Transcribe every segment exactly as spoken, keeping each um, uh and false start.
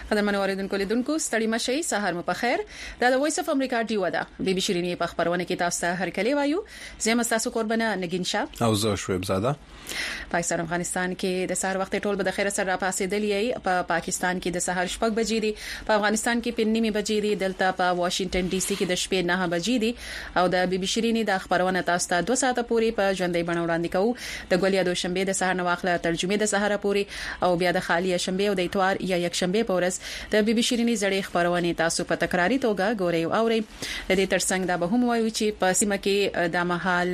قدرمنو اوریدونکو لیدونکو ستړي مشي سحر مو په خیر دا د وایس اف امریکا ډیو ده بي بي شيرینی په خبرونه کې تاسو ته هر کلی وایو زم تاسو قربانه نگین شاه او زه شویب زاده پاکستان افغانستان کې د سحر وخت ټول به د خیر سره را پاسېدلې په پا پاکستان کې د سحر شپږ بجې دي په افغانستان کې په نیمه بجې دي دلته په واشنگټن ډي سي کې د شپې نه بجې دي او د بي بي شيرینی د خبرونه تاسو ته دوه ساعته پورې په ژوندۍ بڼه وړاندې کوو د ګولیا دوشنبه د سحر نواخله ترجمه د سحر پورې او بیا د خالی شنبه او د اتوار یا یک شنبه پورس د بي بي شيرینی زړې خبرونه تاسو په تکراری توګه ګورئ او اورئ د دې ترڅنګ دا به هم وایو چې په سیمه کې د محل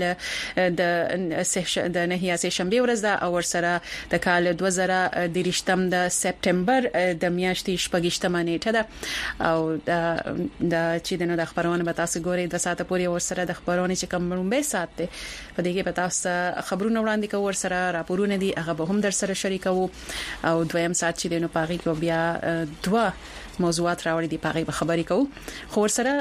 د د نهیا سه شنبه ورځ دا او سره د کال دوه زره درشتم د سپټمبر د میاشتې شپږشتمه نیټه ده او د چې دنو د خبرونه به تاسو ګورئ د ساعت پورې ور سره د خبرونه چې کوم لومبه سات ته په دې کې به تاسو خبرونه وړاندې کوو ور سره راپورونه دي هغه به هم در سره شریکو او دویم سات چې دنو پاغي کو بیا دوا موضوعات راوړي دي پاغي به خبرې کوو خو ور سره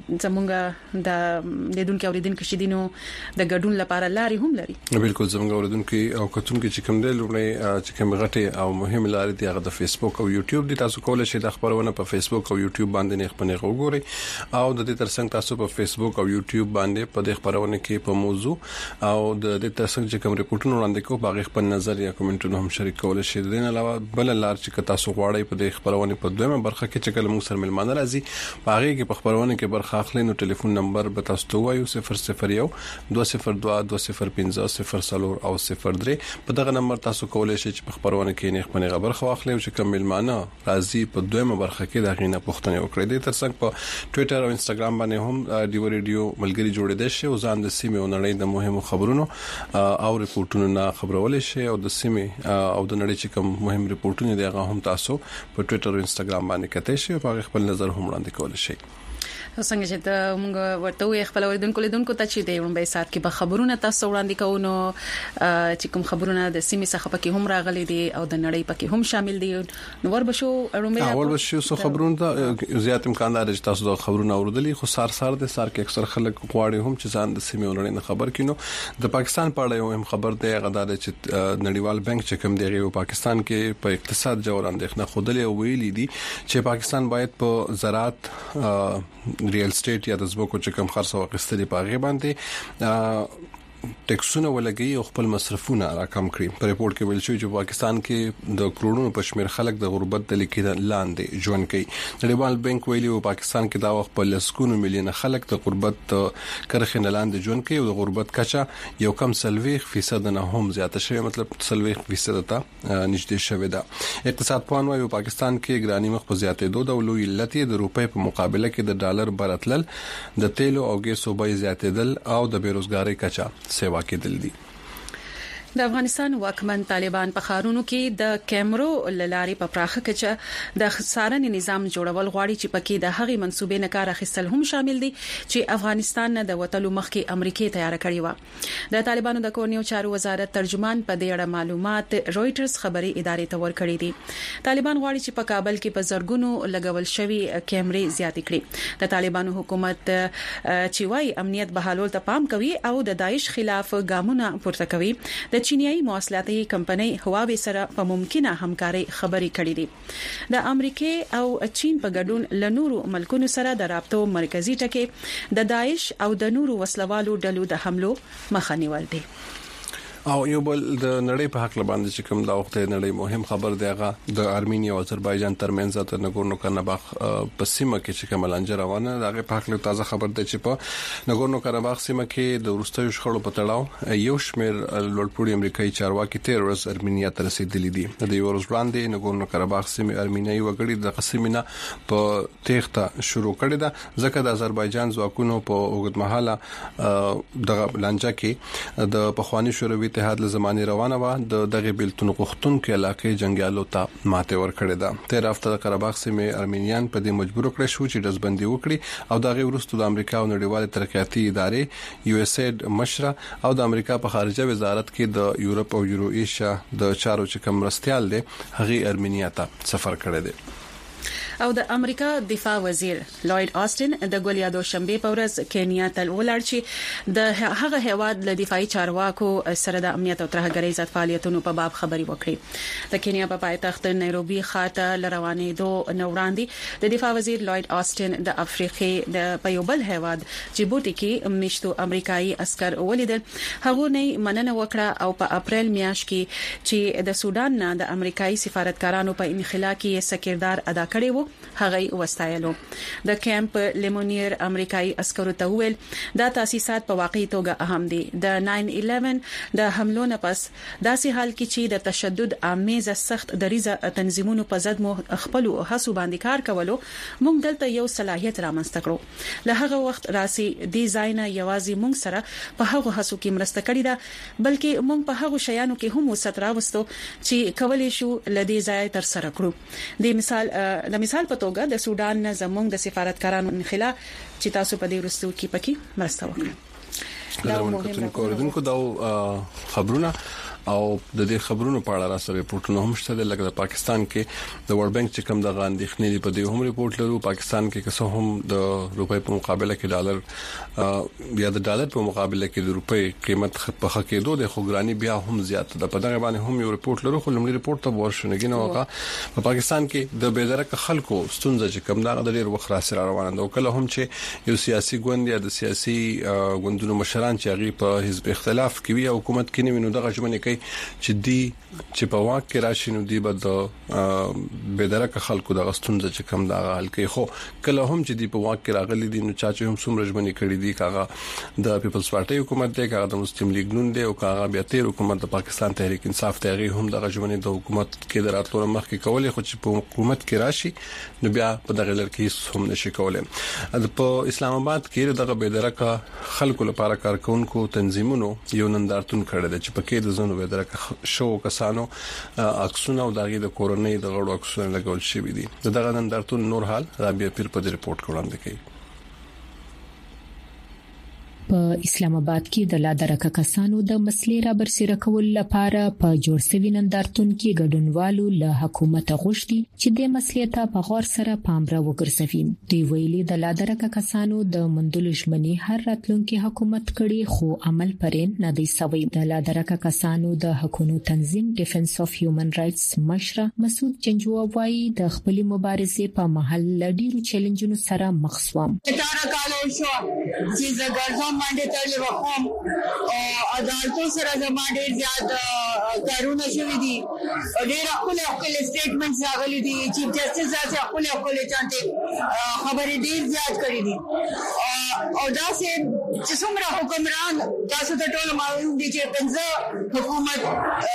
زمونږ د لیدونکو اوریدونکو شیدینو د ګډون لپاره لاري هم لري بالکل زمونږ اوریدونکو او کتونکو چې کوم دی لومړی چې کوم غټي او مهم لاري دي هغه د فیسبوک او یوټیوب دي تاسو کولای شئ د خبرونه په فیسبوک او یوټیوب باندې نه خپنه وګورئ او د دې ترڅنګ تاسو په فیسبوک او یوټیوب باندې په دې خبرونه کې په موضوع او د دې ترڅنګ چې کوم ریپورتونه وړاندې کوو باغ خپل نظر یا کومنټونه هم شریک کولای شئ د نه علاوه بل لار چې تاسو غواړئ په دې خبرونه په دویمه برخه کې چې کله موږ سره ملمانه راځي باغې کې په خبرونه کې برخه اخلي نو ټلیفون نمبر به تاسو ته وایو صفر صفر یو دوه صفر دوه دوه صفر پنځه صفر صفر او صفر درې په دغه نمبر تاسو کولای شئ چې په خبرونه کې نه خپل خبر خو اخلي او چې کوم ملمانه راځي په دویمه برخه کې دا غینه پوښتنه وکړي د ترڅنګ په ټوئیټر او انستګرام باندې هم ډیو ریډیو ملګری جوړې دي شي او ځان د سیمه او نړۍ د مهمو خبرونو او ریپورتونو نه خبرول شي او د سیمه او د نړۍ چې کوم مهم ریپورتونه دي هغه هم تاسو په ټوئیټر او انستګرام باندې کته شي او خپل نظر هم وړاندې کول شي څنګه چې د موږ ورته وي خپل اوریدونکو لیدونکو ته چې د لومبي سات کې به خبرونه تاسو وړاندې کوو نو چې کوم خبرونه د سیمې څخه پکې هم راغلي دي او د نړۍ پکې هم شامل دي نو وربشو لومبي اول بشو سو خبرونه ته زیات امکان لري چې تاسو د خبرونه اوریدلې خو سار سار د سار کې اکثر خلک غواړي هم چې ځان د سیمې او نړۍ خبر کینو د پاکستان په اړه یو هم خبر دی غدار چې نړیوال بانک چې کوم دی په پاکستان کې په اقتصاد جوړ اندېښنه خودلې ویلي دي چې پاکستان باید په زراعت ریل اسټیټ یا د زبکو چې کم خرڅ او اخیستلې پاغي باندې ټیکسونه ولګي او خپل مصرفونه راکم کړي په ریپورت کې ویل شوی چې پاکستان کې د کروڑونو په شمیر خلک د غربت د لیکي لاندې ژوند کوي نړیوال بانک ویلي او پاکستان کې دا وخت په لسکونو میلیون خلک د غربت کرخه لاندې ژوند کوي او د غربت کچا یو کم سلويخ فیصد نه هم زیاته شوی مطلب سلويخ فیصد ته نږدې شوی دا اقتصاد پوهان وايي پاکستان کې ګرانی مخ په زیاتې دوه ډول علت د روپۍ په مقابله کې د ډالر برتلل د تیلو او ګیسو بیې زیاتېدل او د بیروزګاری کچا سیوا کېدل دي د افغانستان واکمن طالبان په خارونو کې د کیمرو لاري په پراخه کچه د څارنې نظام جوړول غواړي چې پکې د هغې منسوبې نه کار اخیستل هم شامل دي چې افغانستان نه د وټلو مخکې امریکای تیار کړی و د طالبانو د کورنیو چارو وزارت ترجمان په دې اړه معلومات رويټرز خبري ادارې ته ورکړي دي طالبان غواړي چې په کابل کې په زرګونو لګول شوی کیمرې زیات کړي د طالبانو حکومت چې وايي امنیت بحالول ته پام کوي او د داعش خلاف ګامونه پورته کوي د چینایي مواصلاتي کمپنۍ هواوی سره په ممکنه همکاري خبري کړې دي د امریکا او چین په ګډون له نورو ملکونو سره د رابطو مرکزی ټکی د داعش او د نورو وسلوالو ډلو د حملو مخه نیول دي او یو بل د نړۍ په حق باندې چې کوم دا وخت نړۍ مهم خبر دی هغه د ارمینیا او آذربایجان ترمنځ د نګورنو کاراباخ په سیمه کې چې کوم لانجه روانه ده هغه په حق له تازه خبر دی چې په نګورنو کاراباخ سیمه کې د ورستیو شخړو په تړاو یو شمېر لوړپوړي امریکایي چارواکي تیر ورځ ارمینیا ته رسیدلي دي د یو ورځ وړاندې نګورنو کاراباخ سیمه ارمینیایي وګړي د قسمینا په تېښته شروع کړې ده ځکه د آذربایجان ځواکونو په اوږدمهاله د لانجه کې د پخوانی شوروي اتحاد له زمانه روانه و د دغه بلتون غختونکو علاقې جنگیالو ته ماته ورکړه ده تیر هفته د قرهباغ سیمه ارمینیان په دې مجبور کړ شو چې دزبندي وکړي او دغه ورستو د امریکا او نړیوال ترقیاتي ادارې یو اس اید مشره او د امریکا په خارجه وزارت کې د یورپ او یورو ایشیا د چارو چې کوم مرستيال دي هغه ارمینیا ته سفر کړی دی او د امریکا دفاع وزیر لوید آستن د ګولیادو شنبه په ورځ کینیا ته ولاړ چې د هغه هیواد له دفاعي چارواکو سره د امنیت او ترهګرۍ ضد فعالیتونو په باب خبري وکړي. د کینیا په پایتخت نایروبي خاطه لروانې دوه نوړاندې د دفاع وزیر لوید آستن د افریقې د پیوبل هیواد جیبوټي کې مشتو امریکایي عسكر ولیدل. هغه نه مننه وکړه او په اپریل میاشت کې چې د سودان نه د امریکایي سفارتکارانو په انخلا کې سکردار ادا کړی وو هغه وستایلو. د کیمپ لیمونیر امریکایي عسکرو ته ویل دا تاسیسات په واقعي توګه اهم دي. د ناین الیون د حملو نه پس داسې حال کې چې د تشدد آمیز سخت دریزه تنظیمونو په ضد مو خپل هڅو باندې کار کولو موږ دلته یو صلاحیت رامنځته کړو. له هغه وخت راسي ډیزاین یوازې موږ سره په هغه هڅو کې مرسته کړې ده بلکې موږ په هغه شیانو کې هم وسط راوستو چې کولای شو لدی ځای تر سره کړو. د مثال د مثال په توګه د سودان نه زموږ د سفارتکارانو انخلا چې تاسو په دې ورستو کې پکې مرسته وکړه. دا مهمه کوردونکو دا خبرونه او د دې خبرونو په اړه راځي ریپورتونه هم شته. لکه د پاکستان کې د ورلد بانک چې کوم د غاندېخنې په دې هم ریپورت لرو. پاکستان کې که څه هم د روپۍ په مقابله کې ډالر یا د ډالر په مقابله کې د روپۍ قیمت په خ کېدو د خوګرانی بیا هم زیات ده. په دغه باندې هم یو ریپورت لرو خو لومړی ریپورت ته ورشنګي نه وکړه. په پاکستان کې د بېدرک خلکو ستونزې چې کوم دا د ډېر وخت را سره روانه ده. کله هم چې یو سیاسي ګوند یا د سیاسي ګوندونو مشران چې هغه په حزب اختلاف کې وي حکومت کې نه ویني دغه ژمنه چې دی چې په واک کې راشي نو دی به د بېدرک خلکو د غستونځ چې کم دا حل کوي. خو کله هم چې دی په واک کې راغلي دي نو چا چې هم څومره ژمنې کړې دي کاغه د پیپلز پارټي حکومت دی کاغه د مسلم لیگ نون دی او کاغه بیا تیر حکومت د پاکستان تحریک انصاف ته هم د ژمنې د حکومت کې دراتلو مخ کې کولې خو چې په حکومت کې راشي نو بیا په دغه لړ کې هم نشي کولای. په اسلام آباد کې دغه بېدرک خلکو لپاره کارکونکو تنظیمونو یو نندارتون کړی دی چې پکې د زونو بېدرک شو کسانو عکسونه او دغه د کورونې د غړو عکسونه لګول شوی دي. دغه نندارتون نور حال رابعه پیر په ریپورت وړاندې کوي. په اسلام آباد کې د لادرکه کسانو د مسلې را برسېره کول لپاره په جوړ شوی نندارتون کې ګډونوالو له حکومت غوښتي چې د مسلې ته په غور سره پام را وګرځوي. دوی ویلي د لادرکه کسانو د مندل ژمنې هر راتلونکي حکومت کړي خو عمل پرې نه دی سوی. د لادرکه کسانو د حقوقو تنظیم ډیفنس اف هیومن رائټس مشر مسعود چنجوا وايي د خپل مبارزې په محل لډیرو چیلنجونو سره مخ شوم. باندې تل وقوم او عدالتو سره زموږ ډیر زیات کارونه شوي دي. ډیر خپل خپل سټیټمنټس راغلي دي. چیف جسټس سره خپل خپل چانته خبرې ډیر زیات کړې دي او دا چې څومره حکمران تاسو ته ټول معلوم دي چې پنځه حکومت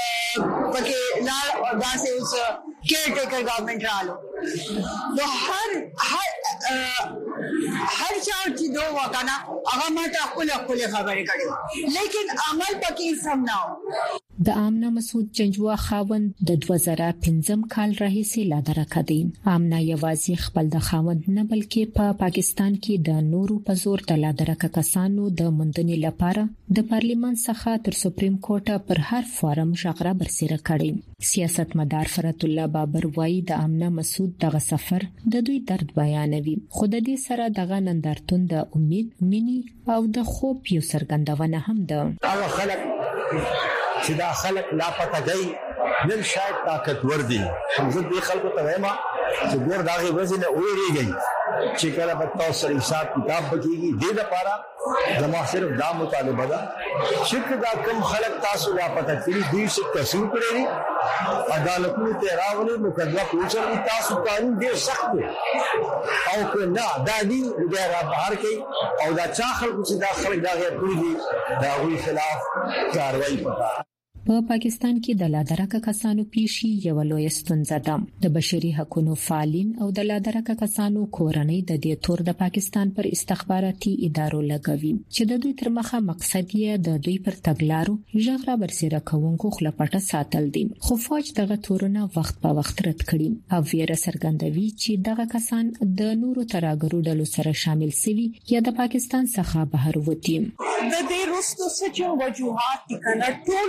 پکې لا دا چې اوس کېر ټیکر گورنمنت رالو نو هر هر هر چا چې دوه وکانا هغه ماته خپل خپل خبرې کړې لیکن عمل پکې سم نه و. د آمنا مسعود چنجوا خاوند د دوه زره پنځم کال راهیسې لادرکه دي. آمنا یوازې خپل د خاوند نه بلکې په پا پاکستان کې د نورو په زور د لادرکه کسانو د مندنې لپاره د پارلیمان څخه تر سپریم کورټ پر هر فارم شغره برسېره کړي. سیاستمدار فرت الله بابر وایي د آمنا مسعود دغه سفر د دوی درد بیانوي خو د دې سره دغه نندارتون د امید مینی او د خوب یو څرګندونه هم ده. هغه خلک چې دا خلک لا پته کوي نن شاید طاقتور دي. زه دې خلکو ته وایم چې ډېر داغه وزن اوريږي چې کله په تاسو سره حساب کتاب بکیږي. دې لپاره زما صرف دا مطالبه ده چې دا کوم خلک تاسو لا پته کړی دوی څه قصور کړی عدالتونو ته راولي مقدمه کوچر تاسو قانون ډېر سخت دی او که نه دا دی د را بهر کې او دا چا خلکو چې دا خلک دا غیر کړی دي دا غوي خلاف کاروایی پکار. په پاکستان کې د لادرکه کسانو پیشي یو لوی ستونزه ده. د بشري حقوقو فعالین او د لادرکه کسانو کورنۍ د دې تور د پاکستان پر استخباراتي ادارو لګوي چې د دوی تر مخه مقصد یې د دوی پر تګلارو ژغره برسېره کوونکو خلپټه ساتل دي. خو فوج دغه تورونه وخت په وخت رد کړي او ویره څرګندوي چې دغه کسان د نورو ترهګرو ډلو سره شامل سوي یا د پاکستان څخه بهر وتی. د دې رستو څه وجوهات دي کنه ټولو کې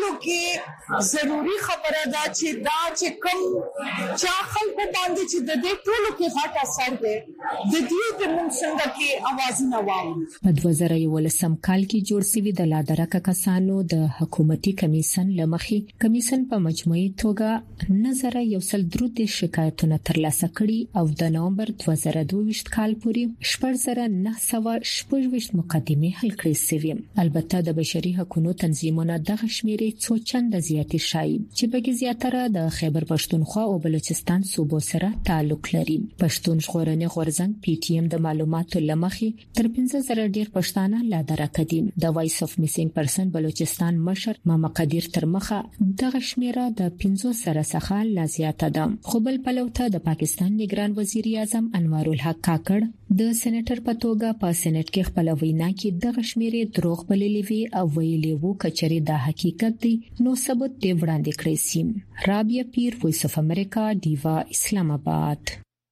کې ضروری خبره ده چې دا چې کوم چا خلکو باندې چې د دې ټولو کې غټ اثر دی د دې د موږ څنګه کې आवाज نه واوري. په دوه زره یولسم کال کې جوړ شوی د لادرکه کسانو د حکومتي کمیسن لمخي کمیسن په مجموعي توګه نظر یو سل درود شکایتونه ترلاسه کړي او د نومبر دوه زره دوه کال پورې شپږ زره نه سوه شپږ مقدمه حل کړې شوې. البته د بشري حقوقو تنظیمونو دغه شمیرې څو چنده زیاتې شای چې بګي زیاتره د خیبر پښتونخوا او بلوچستان صوبو سره تعلق لري. پښتون ژغورنې غورځنګ پی ټی ایم د معلوماتو لمخې تر پنځه زره ډیر پښتانه لا درکه دي. د وایس اف میسینګ پرسن بلوچستان مشر ماما قدیر تر مخه دغه شمیره د پنځه سره څخه لا زیاته ده. خو بل پلوته د پاکستان نگران وزیر اعظم انوار الحق کاکړ د سېنیټر په توګه په سېنات کې خپل وینا کې دغه شمیرې دروغ بللې وی او ویلي وو کچري دا حقیقت دی نو ثبوت دی وړاندې کړی سي. رابعه پیر، وایس اف امریکا، دیوا، اسلام آباد.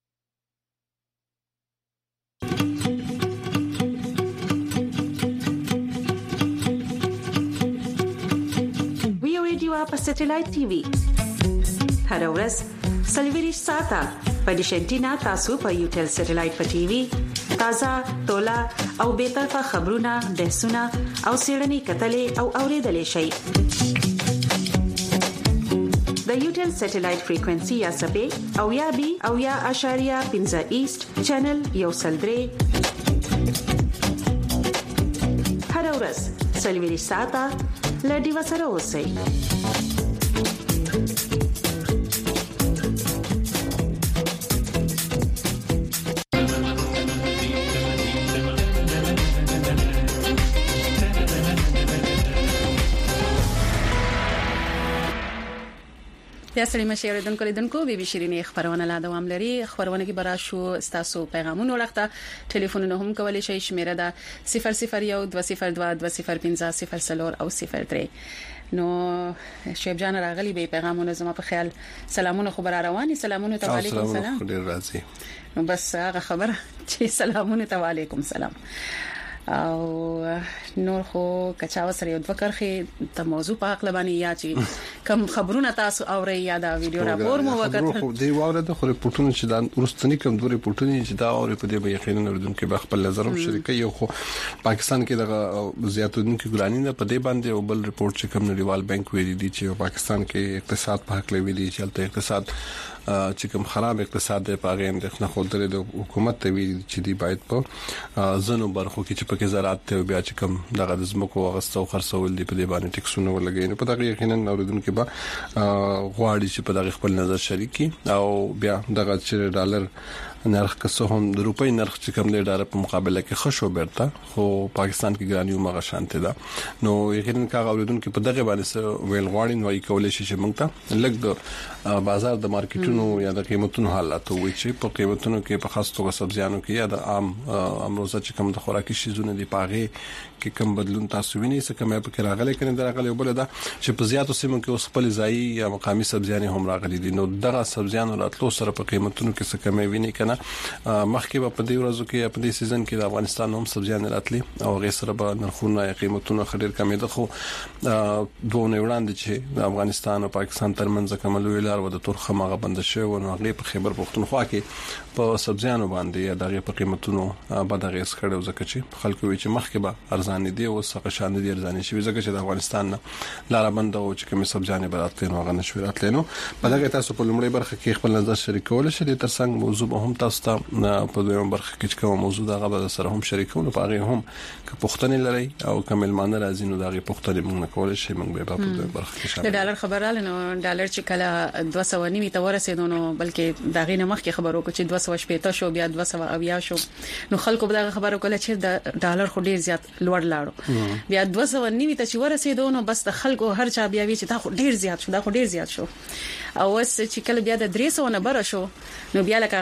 وی او دیوا په سټلایټ ټي وي هر ورځ سلویریش ساته په ډیشنټینا تاسو په یوټل سټلایټ په ټي وي تازه تولا او به طرفه خبرونه بحثونه او سیړنی کتلې او اوریدلې شي. د یوټل سټلایټ فریکوئنسي یا سپې او یا بي او یا اشاریه پنځه ایست چینل یو سلدري هر ورځ سلویریش ساته لډي وسره اوسئ. بیا سړي مشه اوریدونکو لیدونکو بي بي شيرينې خبرونه لا دوام لري. خبرونه کې برا شو تاسو پیغامونه ورغته ټلیفونونه هم کولای شئ. شمیره ده صفر صفر یو دوه صفر دوه دوه صفر پنځه صفر صفر او صفر درې. نو شیب جان راغلی به پیغامونه زما په خیال سلامونه خبر رواني. سلامونه ته علیکم سلام. ډیر راځي. نو بس هغه خبره چې سلامونه ته علیکم سلام او نور خو کچاو سره یو وکړخي ته موضوع په اړه باندې یا چې کم خبرونه تاسو اوري یا دا ویډیو راپور مو وکړ. خو دی واوره د خو ریپورتونه چې دا ورستنی کم دوه ریپورتونه چې دا اوري په دې به یقینا ورودونکو به خپل نظر هم شریکي. یو خو پاکستان کې دغه زیاتونکو ګرانی نه په دې باندې او بل ریپورت چې کوم نړیوال بانک ویلي دي چې پاکستان کې اقتصاد په حق لوي دي چې اقتصاد چې کوم خراب اقتصاد دی په هغه اندېښنه خو درې د حکومت ته ویل چې دی باید په زنو برخو کې چې په زراعت ته بیا چې کوم دغه د زمکو غستو خرڅول دی په دې باندې ټیکسونه ولګي. نو په دغه یقینا اوریدونکو به غواړي چې په دغه خپل نظر شریکي او بیا دغه چې ډالر نرخ کسو هم د روپۍ نرخ چې کوم دی ډالر په مقابله کې خشو برته خو پاکستان کې ګرانی مغه شانته ده. نو یقینا کا اوریدونکو په دغه باندې ویل غواړي نو یې کولای شي چې موږ ته لږ د بازار د مارکیټونو یا د قیمتونو حالات وي چې په قیمتونو کې په خاص توګه سبزیانو کې یا د عام امروزه چې کوم د خوراکي شیزونه دی پاغه کې کوم بدلون تاسو وینئ څه کومه په کې راغلي کنه درغلي وبله ده چې په زیاتو سیمو کې اوس خپل ځای یا مقامي سبزیانې هم راغلي دي. نو دغه سبزیانو راتلو سره په قیمتونو کې څه کومه وینئ کنه مخکې په دې ورځو کې په دې سیزن کې د افغانستان هم سبزیانې راتلي او غیر سره به نرخونه یا قیمتونه خډیر کمې ده. خو دوه نه وړاندې چې د افغانستان او پاکستان ترمنځ کوم لویلار و د تورخه مغه بند شوی و نو هغه په خیبر پښتونخوا کې په سبزیانو باندې یا دغه په قیمتونو باندې غیس کړو ځکه چې خلکو وی چې مخکې به ارزان دي او څه شان دي ارزان شي ځکه چې د افغانستان لاره بند او چې کوم سبزیانې براتلې نو هغه نشو راتلې. نو په دغه تاسو په لومړی برخه کې خپل نظر شریکول شي د ترڅنګ موضوع به هم تاسو ته په دویم برخه کې کوم موضوع دغه به سره هم شریکول په هغه هم که پښتنې لري او کمل مان راځي نو دغه پښتنې موږ نه کول شي موږ به په دویم برخه کې شامل. د ډالر خبراله نو ډالر چې کله دوه سوه نیمه ته ورسېدو نو بلکې دغه نه مخکې خبرو کو چې دوه سوه شپږ شو بیا دوه سوه اویا شو نو خلکو به دغه خبرو کوله چې د ډالر خو ډیر زیات لوړ لاړو. بیا دوه سوه نیمه ته چې ورسېدو نو بس د خلکو هر چا بیا وی چې دا خو ډیر زیات شو دا خو ډیر زیات شو او اوس چې کله بیا د درې سوه نه بره شو نو بیا لکه هغه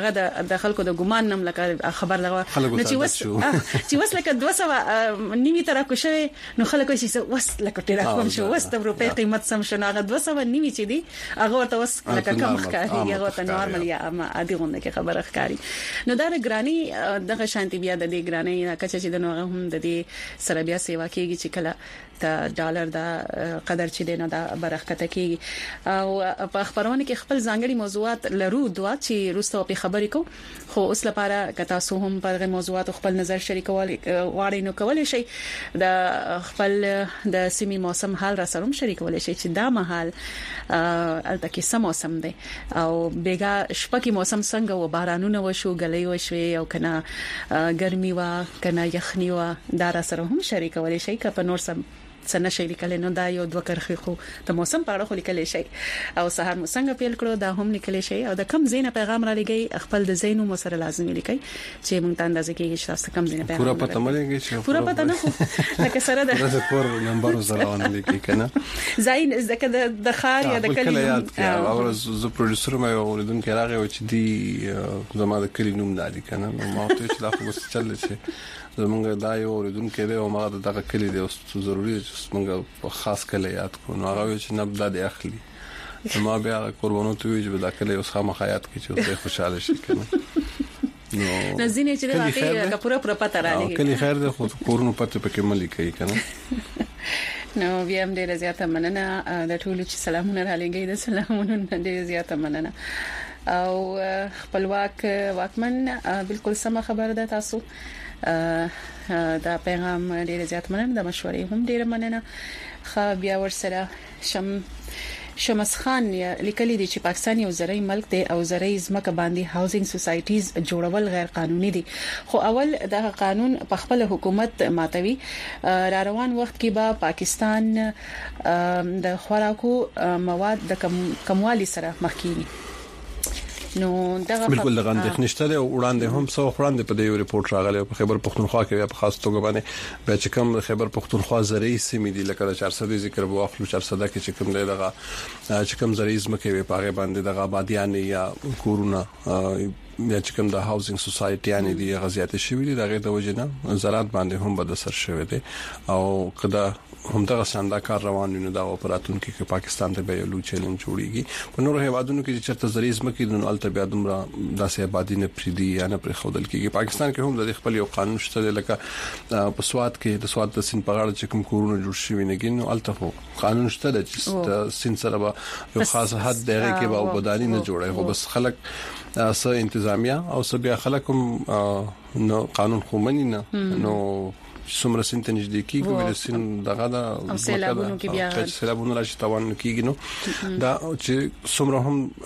د خلکو د ګمان نم لکه خبر لغه چې وس چې وس لکه دوه سوه نیمه تر کو شوی نو خلکو چې وس لکه ډیر کوم شو وس د روپې قیمت سم شنه هغه دوه سوه نیمه چې دی هغه ورته وس لکه کم ښکاري هغه ته نورمال یا اما عادي غونډه کې خبره ښکاري نو دا ګرانی دغه شانتي بیا د دې ګرانی کچ چې د نو هم د دې سره بیا سیوا کیږي چې کله د ډالر دا قدر چې دینه دا برکت کیږي او په خبرونه کې خپل ځانګړي موضوعات لرو دوا چې روسته په خبرې کو خو اوس لپاره کتا سو هم پر موضوعات خپل نظر شریکول واړی نو کولای شي د خپل د سیمې موسم حال را سره شریکول شي چې دا مهال الته کې سم موسم دی او بیګا شپکی موسم څنګه و بارانونه وشو غلې وشوي او کنه ګرمي وا کنه یخنی وا دا را سره هم شریکول شي که په نور سم څنګه شي لیکل نو دا یو دوه کرخي خو د موسم په اړه خو لیکل شي او سهار مو څنګه پیل کړو دا هم لیکل شي او د کم زینه پیغام را لګي خپل د زینو مو سره لازمي لیکي چې مونږ ته اندازه کېږي چې تاسو کم زینه پیغام پورا پته ملګي چې پورا پته نه خو لکه سره د کور نمبر زره ونه لیکي کنه زین ځکه د خار یا د کلی او زه پروډوسر مې اوریدونکو راغی چې دی زما د کلی نوم دالي کنه نو ما ته چې لا خو چل شي زمونږ دا یو اوریدونکو دی او ما دغه کلی دی او ضروري مونږ په خاص کله یاد کو نو هغه چې نبدا د اخلي ما بیا قربانو ته ویل دا کله اوس خامخ حیات کې چې خوشاله شي کنه نو نزینې چې واقعي کا پورا پورا پته را لګي کله خیر ده خو کورونو پته پکې ملي کوي کنه نو بیا هم ډیره زیاته مننه د ټولو چې سلامونه را لګي د سلامونو ډیره زیاته مننه او خپلواک واکمن بالکل سم خبر ده تاسو دا پیغام ډیر زیات مننه د مشورې هم ډیر مننه خو بیا ورسره شم شمس خان لیکلي دي چې پاکستان یو زرعي ملک دی او زرعي ځمکه باندې هاوسینګ سوسایټیز جوړول غیر قانوني دي خو اول دا قانون په خپل حکومت ماتوي را روان وخت کې به پاکستان د خوراکو مواد د کموالي سره مخ کیږي نو دغه بالکل دغه اندېښنشته او وړاندې هم څو وړاندې په دې یو ریپورت راغلی په خیبر پختونخوا کې په خاص توګه باندې به چې کوم خیبر پختونخوا زرعي سیمې دي لکه د چهارصد ذکر بو اخلو چهارصد کې چې کوم دی دغه چې کوم زرعي زمکه وي په هغه باندې دغه آبادیان یا کورونه یا چې کوم د هاوسینګ سوسایټي یعنی دی غزيات شوی دي دغه د وجنه زراعت باندې هم بد اثر شوی دی او کدا هم دغه ساندا کار روان نه دا اپراتون کې پاکستان ته به یو لوی چیلنج جوړیږي په نور هیوادونو کې چې چرته زرعي زمکه د الته بیا دومره داسې آبادی نه پریدي یا نه پر خودل کېږي پاکستان کې هم د خپل یو قانون شته لکه په سواد کې د سواد د سین په غاړه چې کوم کورونه جوړ شوی نه ګین الته خو قانون شته چې د سین سره به یو خاص حد دغه کې به وبدالي نه جوړي خو بس خلک سه انتظامیه او سه بیا خلکم نو قانون خو منی نه نو څومره سنت نږدې کیږي ول سن دغه د سیلابونو کې بیا چې سیلابونو راشي توان کیږي نو دا چې څومره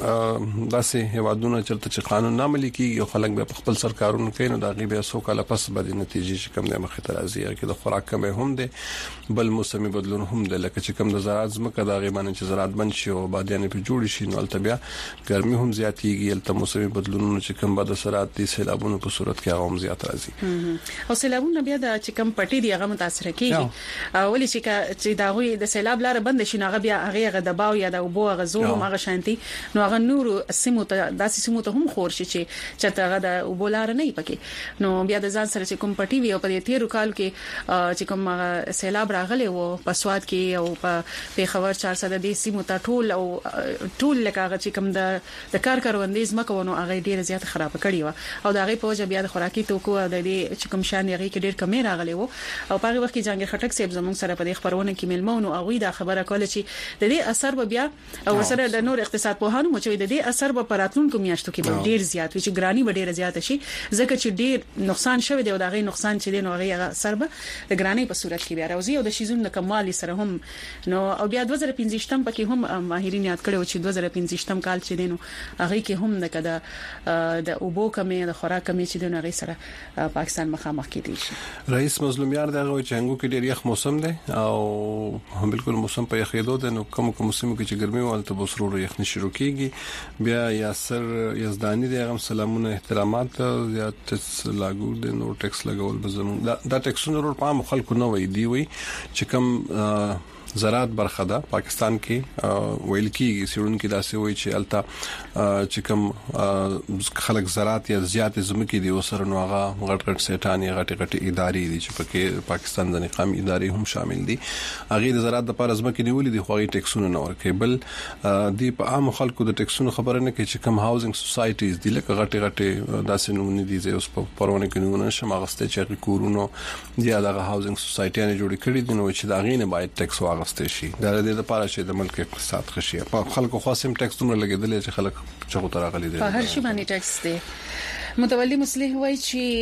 هم داسې هوادونه چرته چې قانون نه عملي کیږي او خلک به خپل سرکارونو کوي نو دا غي بیا سو کاله پس به د نتیجې چې کم نه مخه تر ازیه کې د خوراک کم هم دي بل موسمي بدلون هم دي لکه چې کم د زراعت زمکه دا غي باندې چې زراعت بند شي او بادیان په جوړ شي نو البته بیا ګرمي هم زیاتېږي البته موسمي بدلونونه چې کم به د زراعت دي سیلابونو په صورت کې هغه هم زیات راځي او سیلابونه بیا د چې کم پټي دی هغه متاثر کیږي ولې چې چې دا غوي د سیلاب لار بند شي هغه بیا هغه دباو یا د وبو غزو هغه شانتي نو هغه نور سیمو ته داسې سیمو ته هم خور شي چې چې هغه د وبو لار نه پکې نو بیا د ځان سره چې کوم پټي وي او په تیرو کال کې چې کوم سیلاب راغلی وو په سواد کې او په پیښور چهارصد د سیمو ته ټول او ټول لکه هغه چې کوم د د کار کاروندې زمکه ونه هغه ډیره زیات خراب کړی و او دا غي په وجه بیا د خوراکي توکو د دې چې کوم شان یې کې ډیر کمی راغلی وو او په هغه وخت کې جنگ خټک صاحب زموږ سره په دې خبرونه کې ملمونو او دا خبره کوله چې د دې اثر به بیا او سره د نور اقتصاد په هانو مچوي د دې اثر به پراتونکو میاشتو کې ډیر زیات وي چې ګرانی به ډیر زیات شي ځکه چې ډیر نقصان شوی دی او دا غي نقصان چې دی نو هغه اثر به د ګرانی په صورت کې بیا راوځي او د شیزون د کمالي سره هم نو او بیا دوه زره پنځه شتم پکې هم ماهرین یاد کړو چې دوه زره پنځه شتم کال چې دی نو هغه کې هم د کده د اوبو کمی د خوراک کمی چې دی نو هغه سره پاکستان مخامخ کېدی شي رئیس مظلومیار دغه چنګو کې ډیر یخ موسم دی او بالکل موسم په یخېدو دی نو کوم کوم موسم کې چې ګرمي ولته بسرور یخني شروع کیږي بیا یاسر یزدانی دی هم سلامونه احترامات زیات لاګو دي نو ټیکس لګول به زموږ دا ټیکسونه ورو په خلکو نه وي دی وي چې کوم زراعت برخه ده پاکستان کې ویل کیږي سړون کې داسې وایي چې التا چې کوم خلک زراعت یا زیات زمکې دي وسره نو هغه غټ غټ سټانی غټ غټ ادارې دي چې پکې پاکستان د نظام ادارې هم شامل دي هغه د زراعت د لپاره زمکې نیولې دي خو هغه ټیکسونه نه ورکوي بل دی په عام خلکو د ټیکسونو خبره نه کوي چې کوم هاوزینګ سوسایټیز دي لکه غټ غټ داسې نمونه دي چې اوس په پرونه کې نمونه شماغسته چې کورونو یا دغه هاوزینګ سوسایټیانه جوړ کړي دي نو چې دا غینه باید ټیکس واغسته شي دا د دې لپاره چې د ملک اقتصاد خشي په خلکو خاصم ټیکس دومره لګیدل چې خلک چغو تر غلي دي په هر شي باندې ټیکس دي متولي مصلح وایي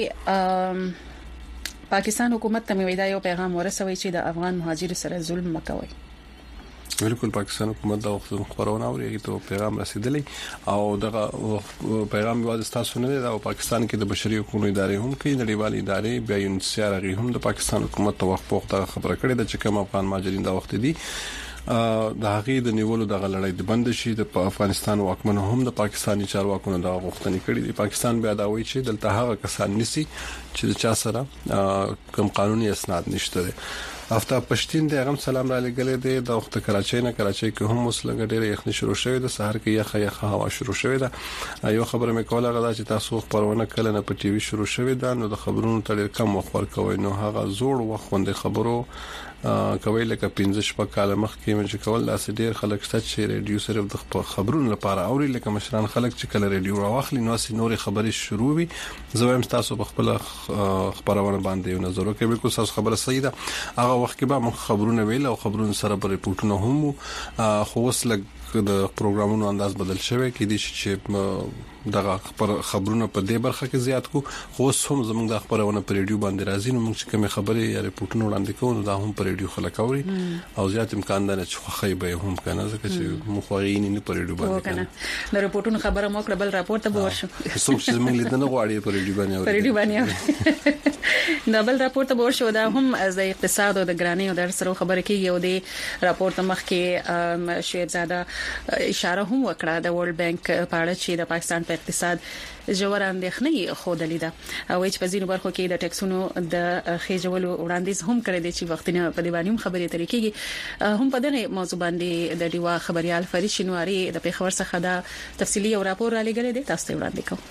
چې پاکستان حکومت ته ویدا یو پیغام ورسوي چې د افغان مهاجر سره ظلم مکوي بالکل پاکستان حکومت دا وخت خبرونه اوري ته پیغام رسیدلی او دغه پیغام واځ تاسو نه دا پاکستان کې د بشري حقوقو ادارې هم کې نړیوالې ادارې بیا یو سیارغي هم د پاکستان حکومت ته وخت پوښتنه خبره کړې ده چې کوم افغان مهاجرین دا وخت دي د هغې د نیولو د غلړې د بند شي د افغانستان واکمنو هم د پاکستاني چارواکو د غوښتنې کړې دي پاکستان بیا دا وایي چې دلته هغه کسان نسی چې د چا سره کوم قانوني اسناد نشته افتاب پښتين د غم سلام را لګلې دي د وخت کراچۍ نه کراچۍ کې هم مسلګ ډېر یخني شروع شوې ده سحر کې یخه یخه هوا شروع شوې ده یو خبره مې کوله غدا چې تاسو خبرونه کله نه په ټي وي شروع شوې ده نو د خبرونو تل کم وخت ورکوي نو هغه زوړ وخت باندې خبرو کوي لکه پنځه شپږ کال مخکې مې کول لاس ډیر خلک ست چې ریډیو صرف د خبرونو لپاره اوري لکه مشران خلک چې کله ریډیو راوخلي نو سي نورې خبرې شروع وي زه هم تاسو په خپل خبرونه باندې یو نظر وکړم بالکل تاسو خبره صحیح ده هغه وخت کې به خبرونه ویل او خبرونه سره پر ریپورتونه هم خو وسلګ د پروګرامونو انداز بدل شوی کې دي چې دغه خبرونه په دې برخه کې زیات کو خو هم زموږ د خبرونه په ریډیو باندې راځي نو موږ چې کوم خبرې یا ریپورتونه وړاندې کوو دا هم په ریډیو خلک اوري او زیات امکان ده چې خوخی به هم کنه ځکه چې مخورین نه په ریډیو باندې کنه د ریپورتونو خبره مو کړ بل راپور ته ورشو څوک چې موږ لیدنه غواړي په ریډیو باندې په ریډیو باندې دا بل راپور ته ورشو دا هم از د اقتصاد او د ګرانۍ او د سره خبره کیږي او د راپور ته مخ کې شهزاده اشاره هم وکړه د ورلد بانک په اړه چې د پاکستان په اقتصاد جوړ اندېښنې خوده لیده او چې په ځینو برخو کې د ټیکسونو د خېجولو وړاندیز هم کړی دی چې وختونه په دی باندې خبرې ترې کېږي هم په دغه موضوع باندې د دیوا خبريال فرید شینواری د پیښور څخه دا تفصیلی او راپور را لګل دي تاسو ته وړاندې کوم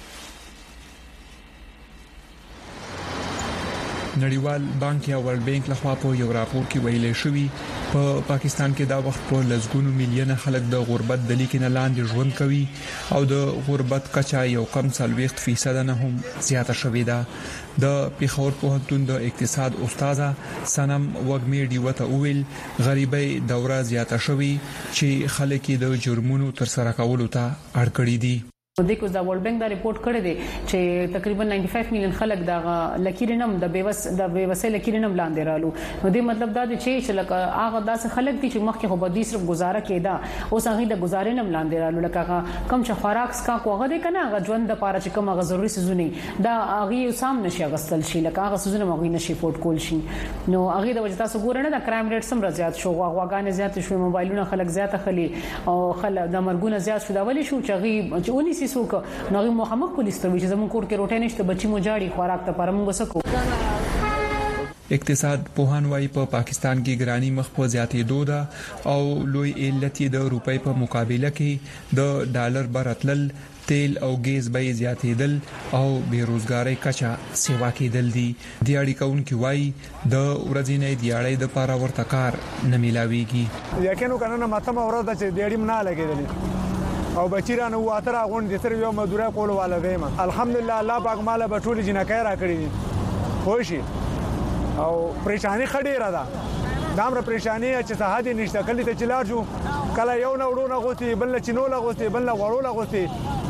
نړیوال بانک یا ورلد بانک لخوا په یو راپور کې ویلي شوی په پا پاکستان کې دا وخت په لزګونو میلیونه خلک د غربت د لیکنه لاندې ژوند کوي او د غربت کچا یو کم څلويخت فیصد نه هم زیاته شوې ده د پیښور پوهنتون د اقتصاد استاد سنم وګمیډي وته ویل غریبۍ دوره زیاته شوې چې خلک د جرمونو تر سره کولو ته اړ کړي دي د دې کو د ورلد بانک دا ریپورت کړی دی چې تقریبا نننۍ پنځه میلیون خلک د لکیرینم د بیوس د بیوسۍ لکیرینم لاندې رالو نو دې مطلب دا دی چې لکه هغه داسې خلک دي چې مخکې خو بدی صرف گزاره کېده اوس هغه د گزارینم لاندې رالو لکه کم چې خوراک کا کوغه دی کنه هغه ژوند د پاره چې کوم هغه ضروري سيزونه دا هغه سام نشي غستل شي لکه هغه سيزونه هغه نشي فورد کول شي نو هغه د وجه تاسو ګورنه د کرائم ریټ سم زیات شو غواګان زیات شو موبایلونه خلک زیات خلی او خلک د مرګونه زیات شو دا ولې شو چې هغه چې اونې سیسو نو محمد پولیس ته چې زمون کور کې روټه نشته بچي مو جاړي خوراک ته پرمغه سکو اقتصاد پوهان وايي په پاکستان کې ګرانی مخ په زیاتې دوده او لوی علت د روپۍ په مقابله کې د ډالر براتل تیل او ګیس به زیاتېدل او بیروزګاری کچا سیوا کېدل دي د اړیکون کې وايي د ورځینې دیاړې د پاره ورته کار نه ملاويږي یقینو کنه ماته مورد چې دیړې نه لګېدل او بچیرانو واتره غون دي تر یو مدوره کول والا ویم الحمدلله الله پاک مال به ټول جنکای را کړی خوشي او پریشانی خډې را ده دامره پریشانی چې ته هدي نشته کله ته چلار شو کله یو نه وړو نه غوتي بل چینو لا غوتي بل غړو لا غوتي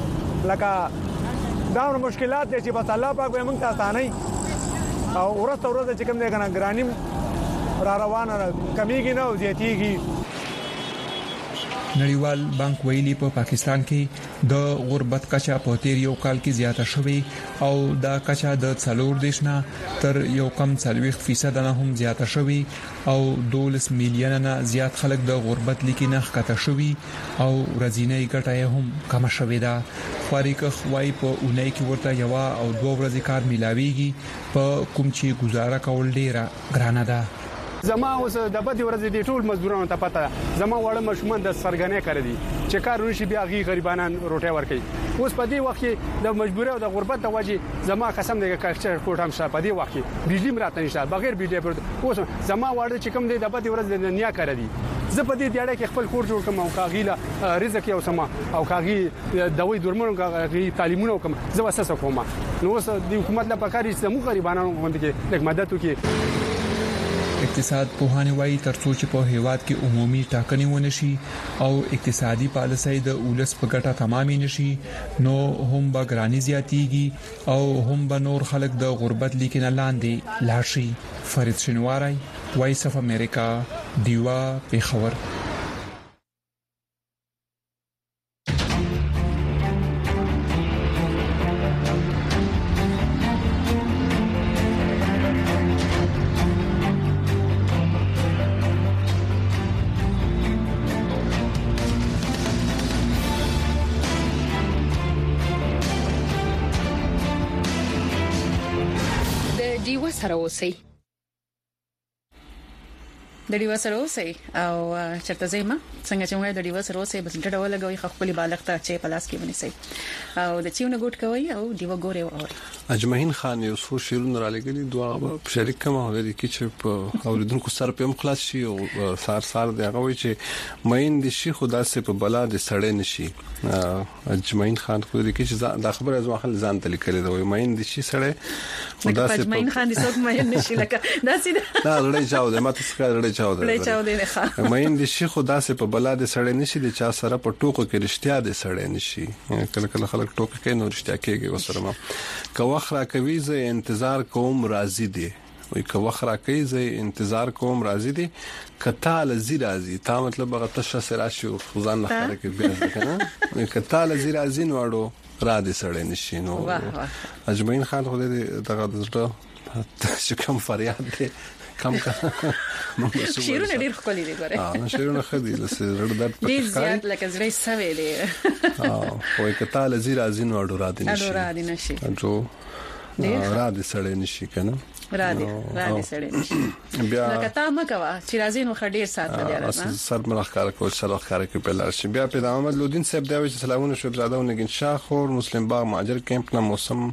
لکه دامره مشکلات دي چې بس الله پاک به موږ ته اسانه او ورته ورته چې کوم دی کنه ګرانیم را روانه کمیږي نه او زیاتیږي نړیوال بانک ویلي په پا پاکستان کې د غربت کچا په تیر یو کال کې زیاته شوې او دا کچا د څلور دیشنا تر یو کم څلويخت فیصد نه هم زیاته شوې او دولس میلیون نه زیات خلک د غربت لیکنه ښکته شوې او ورځینې ګټه هم کم شوې ده خوريکه خوای په اونۍ کې ورته یو او دوه ورځې کار ملاويږي په کوم چې گزاره کول ډیره ګرانه ده زما اوس د بده ورځ دي ټول مزدورانو ته پته زما وړه مشمن د سرګنې کړې دي چې کار ونشي بیا غي غریبانان روټي ورکي اوس په دې وخت کې د مجبوري او د غربت د وجې زما قسم دی کلچر کوټ هم شته په دې وخت کې بجلی مراته نشته بغیر بجلی اوس زما وړه چې کوم دی د بده ورځ د دنیا کړې دي زه په دې دیاړه کې خپل کور جوړ کوم او کاغیله رزق یو سما او کاغي دوی درمونو کاغي تعلیمونو کوم زه وسه کوم نو اوس د حکومت لپاره کاری چې مو غریبانو باندې کې د مدد وکړي اقتصاد پوهانه وایي ترڅو چې په هیواد کې عمومي ټاکنې ونشي او اقتصادي پالیسۍ د اولس په ګټه تمامې نشي نو هم به ګرانی زیاتیږي او هم به نور خلک د غربت لیکنه لاندې لاشي. فرید شنواری، وایس اف امریکا، دیوا پیښور. سره اوسئ د ډیو سره اوسئ او چرته زېما څنګه چې موږ د ډیو سره اوسئ بس ډډه ولګوي خپل بالغ ته چې پلاس کې ونیسئ او د چېونه ګوټ کوي او دیو ګوري او اجمعین خان یو څو شیرونه را لګلي دوه شریک کوم او د کی چې په اوریدونکو سره په مخلاص شي او سار سار دی هغه وي چې مین دي شي خدا سه په بلا د سړې نشي. اجمعین خان خو دې کی چې دا خبره از مخل ځان ته لیکل دی وای مین دي شي سړې خدا سه اجمعین خان دې څوک مین نشي لکه دا سیده دا لړۍ چاو دی ماته څه لړۍ چاو دی لړۍ چاو دی نه مین دي شي خدا سه په بلا د سړې نشي د چا سره په ټوکو کې رښتیا د سړې نشي. کله کله خلک ټوکې کوي نو رښتیا کوي وسره ما کوه خرا کوي زه انتظار کوم راضي دي وي کوه خرا کوي زه انتظار کوم راضي دي کته لزی راضي تا مطلب هغه تشه سره شو خزان نه خره کې بیا کنه کته لزی راضي نوړو را دي سړې نشي نو اجمعین خان خو دې دغه دغه چې کوم فریاد دی کم کا شیرونه ډیر خولي دي ګوره اه شیرونه خدي لسه رډ درد پټ ډیر زیات لکه زړې سوي دي اه وای کته لزی راضي نوړو را دي نشي را دي نشي جو را دي سړې نشي کنه را دي را دي سړې نشي بیا لکه تا مکوا چې راځي نو خډیر سات لري راځه سر ملخ کار کول سره کار کوي په لار شي بیا په محمد لودین صاحب دا وی سلامونه شو زاده ونګین شاه خور مسلم باغ ماجر کیمپ نه موسم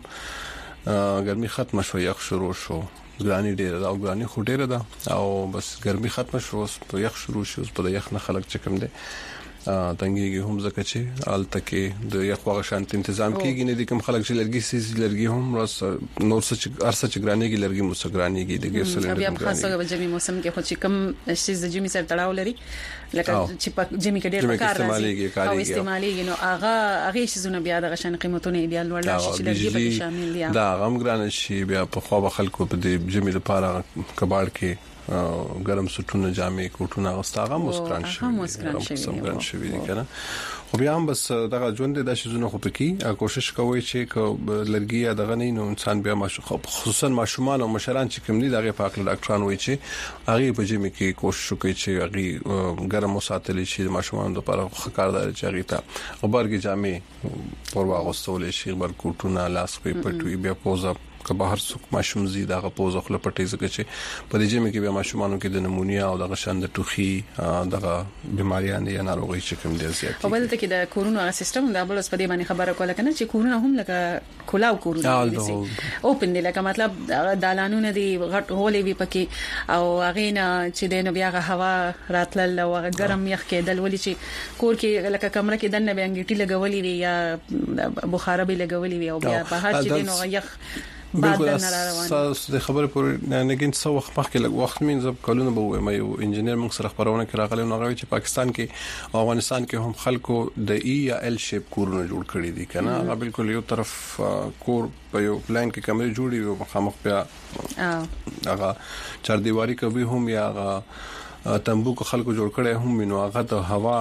ګرمي ختم شو یخ شروع شو ګرانی ډیره دا ګرانی خو ډیره ده او بس ګرمي ختم شو په یخ شروع شو په یخ نه خلک چکم دي تنګيږي هم ځکه چې آلته کې د یخ واغ شانت تنظیم کیږي نه دي کوم خلک چې لرګي سي لرګي هم راس نور څه ارسه چې ګرانيږي لرګي مو ګرانيږي د ګیس سلندر بیا په خاصه په جمی موسم کې خو چې کم شي د جمی سره تړاو لري لکه چې په جمی کې ډېر کار راځي او استعماليږي نو هغه هغه شي زونه بیا د غشن قیمتونه بیا لوړ شي چې لرګي په شامل دي دا غم ګران شي بیا په خو به خلکو په جمی لپاره کباړ کې ګرم سټونه جامې کوټونه غستاغه مسکران شي مسکران شي دي کنه خو بیا هم بس دغه ژوند د شزونه خو پکې کوشش کوي چې لرګي دغه نه نو انسان بیا خصوصا ماشومان او مشران چې کوم دي دغه پاک ډاکټران وایي چې هغه په جمی کې کوشش کوي چې هغه ګرم وساتل شي ماشومان لپاره خکاردار چې هغه ته خبرګي جامې پر واغستول شي بر کوټونه لاس په پټوي بیا پوزا که بهر څوک ماشوم زی دغه پوز خپل پټي زګه چې په دې جمع کې به ماشومانو کې د نمونیا او دغه شان د ټوخي دغه بيماریان یا ناروغي چې کوم دي زیات او بل ته کې د کورونا سیستم د بل په دې باندې خبره کوله کنه چې کورونا هم لکه کلاو کورونا دي اوپن دي لکه مطلب دالانونه دي غټ هولې وي پکې او هغه نه چې د نو بیا هوا راتلل او ګرم یخ کېدل ولې چې کور کې لکه کمره کې دنه به انګټي لګولې وي یا بخار به لګولې وي او بیا په هر چې نو یخ بالکل تاسو د خبرې پر نه کې څو وخت مخکې لږ وخت مين زب کولونه به وای مې یو انجنیر موږ سره خبرونه کړه غلې نو غوي چې پاکستان کې او افغانستان کې هم خلکو د ای یا ال شیپ کورونه جوړ کړی دي کنه هغه بالکل یو طرف کور په یو پلان کې کمرې جوړي وي مخامخ بیا هغه چار دیواری کوي هم یا هغه تنبو کو خلکو جوړ کړي هم نو هغه ته هوا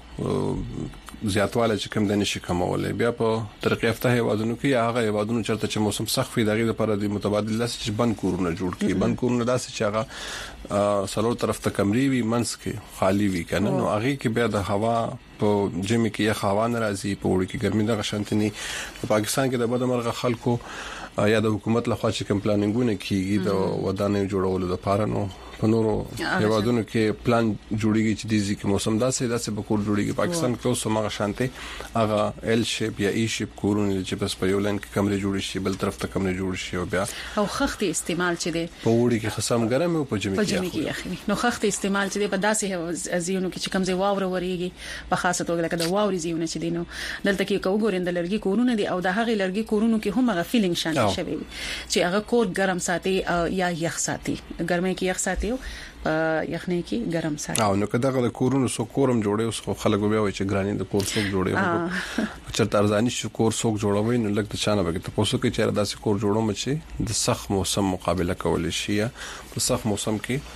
هغه زیاتواله چې کوم د نشي کومولې بیا په ترقی یافته هیوادونو کې هغه هیوادونو چرته چې موسم سخت وي دغه لپاره د متبادل لاس چې بند کورونه جوړ کړي بند کورونه داسې چې هغه سلو طرف ته کمرې وي منس کې خالی وي کنه نو هغه کې بیا د هوا په جمی کې یخ هوا ناراضي په وړي کې ګرمي دغه شانتني په پاکستان کې د بدمرغه خلکو یا د حکومت لخوا چې کوم پلانینګونه کیږي د ودانې جوړولو لپاره نو په نورو هیوادونو کې پلان جوړیږي چې د ځکه موسم داسې داسې به کور جوړیږي پاکستان کې اوس هغه شانته هغه ال شیپ یا ای شیپ کورونه چې بس په یو لاین کې کمرې جوړ شي بل طرف ته کمرې جوړ شي او بیا او خختي استعمال چې دی په وړي کې خصم ګرم او په جمی کې اخلي نو خختي استعمال چې دی په داسې ازيونو کې چې کمزې واوره وريږي په خاصه توګه لکه د واوري زیونه چې دینو دلته کې کوګورند لرګي کورونه دي او د هغه لرګي کورونو کې هم هغه فیلینګ شانته شوی چې هغه کور ګرم ساتي یا یخ ساتي ګرمه کې یخ ساتي یخنی کې ګرم ساتي او نو کله د کورونو سو کورم جوړي اوس خلک بیا وایي چې ګرانی د کور څوک جوړي چرته ارزانی شو کور څوک جوړوي نو لکه چانه به ته پوسو کې چیرې داسې کور جوړوم چې د سخت موسم مقابله کول شي په سخت موسم کې